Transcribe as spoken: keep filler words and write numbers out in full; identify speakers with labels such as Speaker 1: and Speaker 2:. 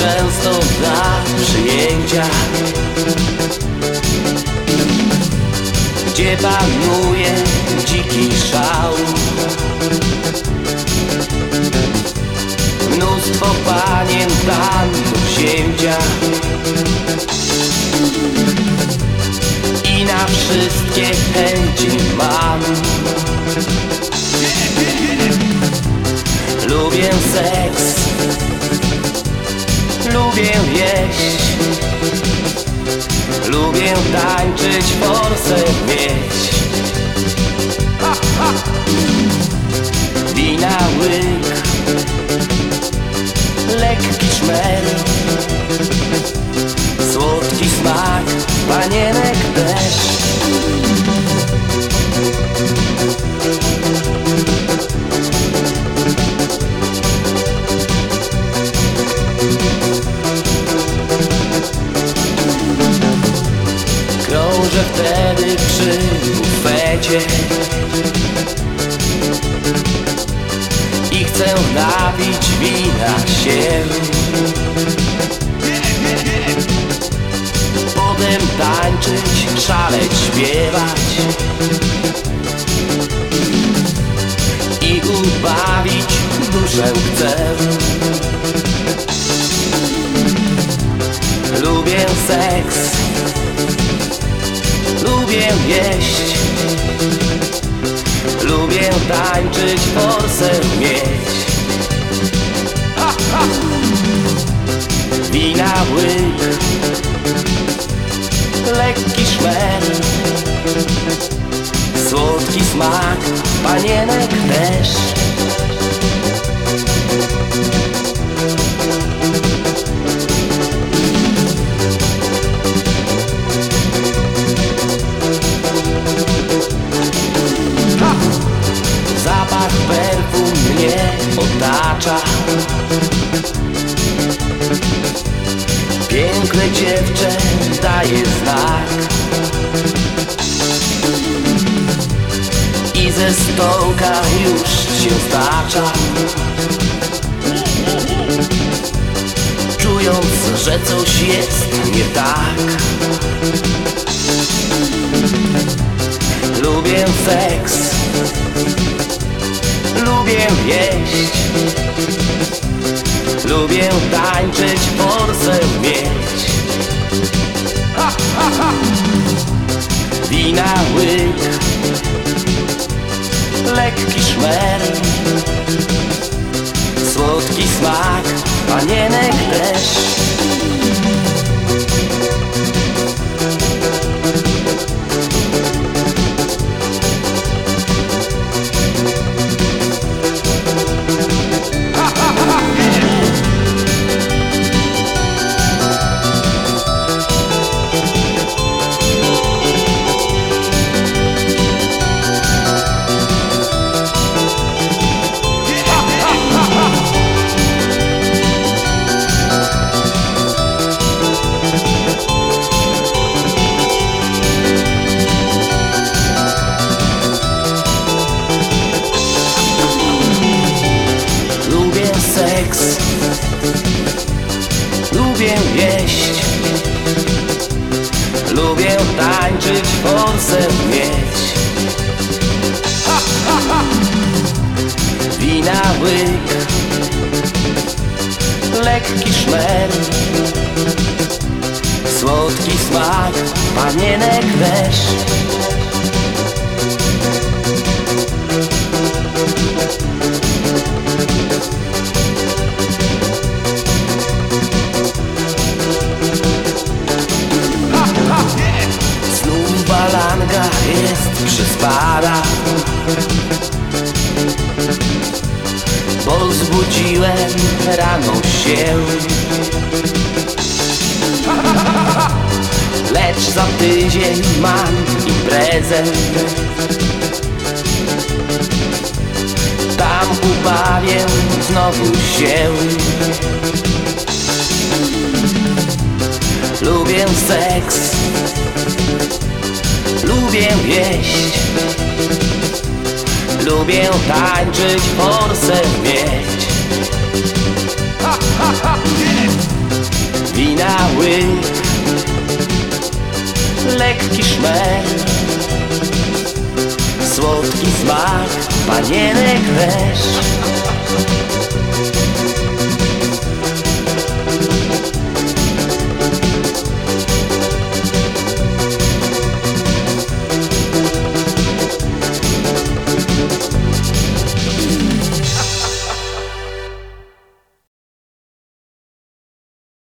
Speaker 1: często na przyjęcia, gdzie panuje dziki szał. Mnóstwo panien tam do wzięcia i na wszystkie chęci mam. Lubię seks, lubię jeść, lubię tańczyć, forsę mieć. Wina łyk, lekki szmer, słodki smak panienek też. Krążę wtedy przy bufecie i chcę napić wina się. Potem tańczyć, szaleć, śpiewać i ubawić duszę chcę. Lubię seks, lubię jeść, lubię tańczyć, forsę mieć. Ha, ha. Wina łyk, lekki szmer, słodki smak panienek też. Zapach perfum mnie otacza, piękne dziewczę daje znak i ze stołka już się stacza, czując, że coś jest nie tak. Lubię seks, lubię jeść, lubię tańczyć, forsę mieć. Ha, ha, ha. Wina łyk, lekki szmer, słodki smak panienek też. Seks, lubię jeść, lubię tańczyć, forsę mieć. Ha, ha, ha. Wina łyk, lekki szmer, słodki smak panienek też. Balanga jest przyspana, bo zbudziłem rano się. Lecz za tydzień mam imprezę, tam ubawię znowu się. Lubię seks, lubię jeść, lubię tańczyć, forsę mieć. Ha, ha, ha, yeah. łyk, lekki szmer, słodki smak panienek też.